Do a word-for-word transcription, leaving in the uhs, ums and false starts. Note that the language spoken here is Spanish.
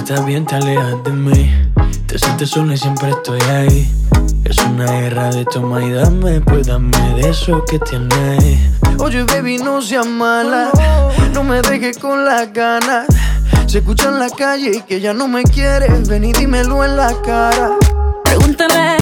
estás bien, te alejas de mí. Te sientes sola y siempre estoy ahí. Es una guerra de toma y dame, pues dame de eso que tienes. Oye, baby, no seas mala, no me dejes con las ganas. Se escucha en la calle y que ya no me quieres. Ven y dímelo en la cara. Pregúntale